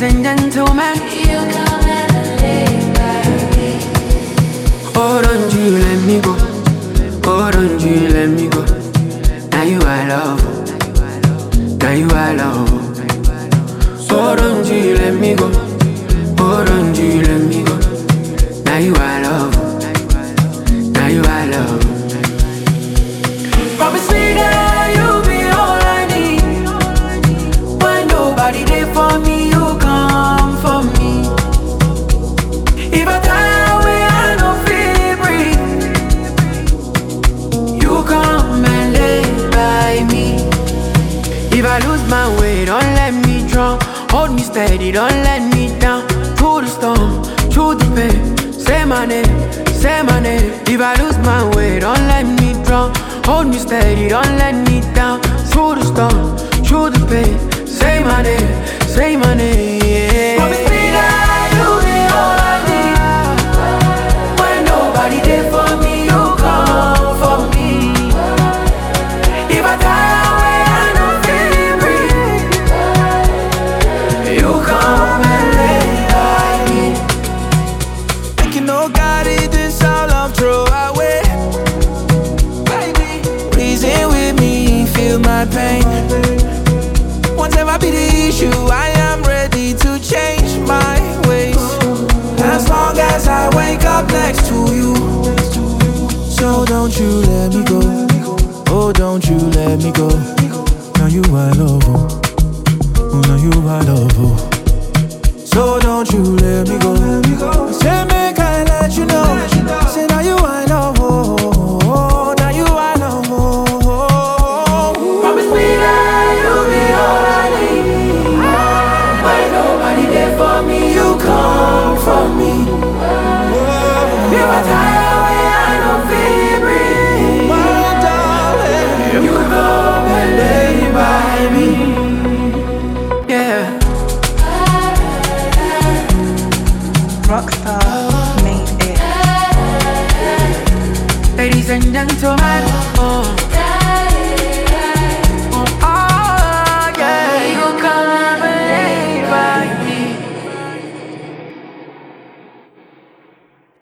Ladies and gentlemen, You come and lay by me. oh don't you let me go, oh don't you let me go. Now you I love, now you I love. Oh don't you let me go, oh don't you let me go. Now you I love, now you I love. Promise me that you'll be all I need. When nobody there for me, you come for me. If I die away, I don't feel breathe. You come and lay by me. If I lose my way, don't let me drown. Hold me steady, don't let me down. Through the storm, through the pain, say my name, say my name. If I lose my way, don't let me drown. Hold me steady, don't let me down. Through the storm, through the pain, say my name, say my name, yeah. Promise me that you'll be all I need. When nobody there for me, you come for me. If I die away, I don't feel breathe. You come and lay by me. Think you know God is this all I'm throw away. Baby, reason with me, feel my pain. Won't ever be the issue, I am ready to change my ways. As long as I wake up next to you. So don't you let me go, oh don't you let me go. Now you I love, oh now you I love, oh. So don't you let me go. Say make I let you know. Say now you I love, oh now you I love, oh. Promise me that you'll be all I need. When nobody there for me, you come for me. If I die away, I don't feel breathe. My darling, You come and lay by me. Yeah. Rockstar made it. Ladies and gentlemen, oh.